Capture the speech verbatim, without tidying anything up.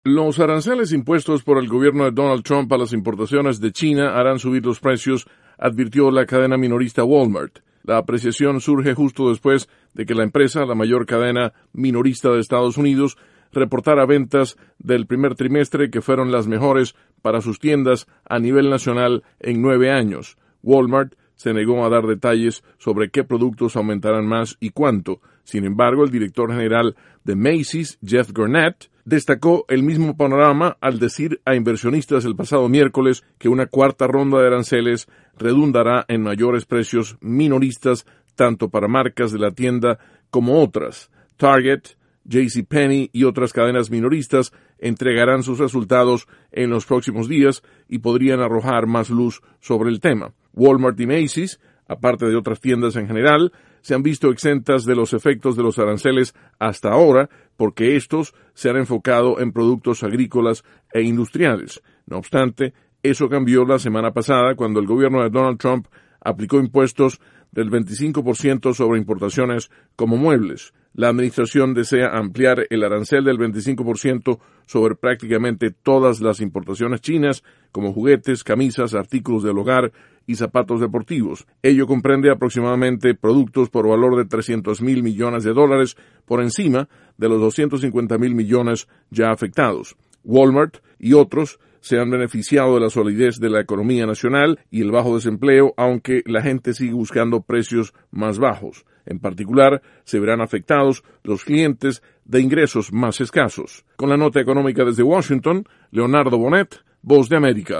Los aranceles impuestos por el gobierno de Donald Trump a las importaciones de China harán subir los precios, advirtió la cadena minorista Walmart. La apreciación surge justo después de que la empresa, la mayor cadena minorista de Estados Unidos, reportara ventas del primer trimestre que fueron las mejores para sus tiendas a nivel nacional en nueve años. Walmart se negó a dar detalles sobre qué productos aumentarán más y cuánto. Sin embargo, el director general de Macy's, Jeff Gurnett, destacó el mismo panorama al decir a inversionistas el pasado miércoles que una cuarta ronda de aranceles redundará en mayores precios minoristas tanto para marcas de la tienda como otras. Target, JCPenney y otras cadenas minoristas entregarán sus resultados en los próximos días y podrían arrojar más luz sobre el tema. Walmart y Macy's, aparte de otras tiendas en general, se han visto exentas de los efectos de los aranceles hasta ahora porque estos se han enfocado en productos agrícolas e industriales. No obstante, eso cambió la semana pasada cuando el gobierno de Donald Trump aplicó impuestos del veinticinco por ciento sobre importaciones como muebles. La administración desea ampliar el arancel del veinticinco por ciento sobre prácticamente todas las importaciones chinas, como juguetes, camisas, artículos del hogar y zapatos deportivos. Ello comprende aproximadamente productos por valor de trescientos mil millones de dólares, por encima de los doscientos cincuenta mil millones ya afectados. Walmart y otros se han beneficiado de la solidez de la economía nacional y el bajo desempleo, aunque la gente sigue buscando precios más bajos. En particular, se verán afectados los clientes de ingresos más escasos. Con la nota económica desde Washington, Leonardo Bonet, Voz de América.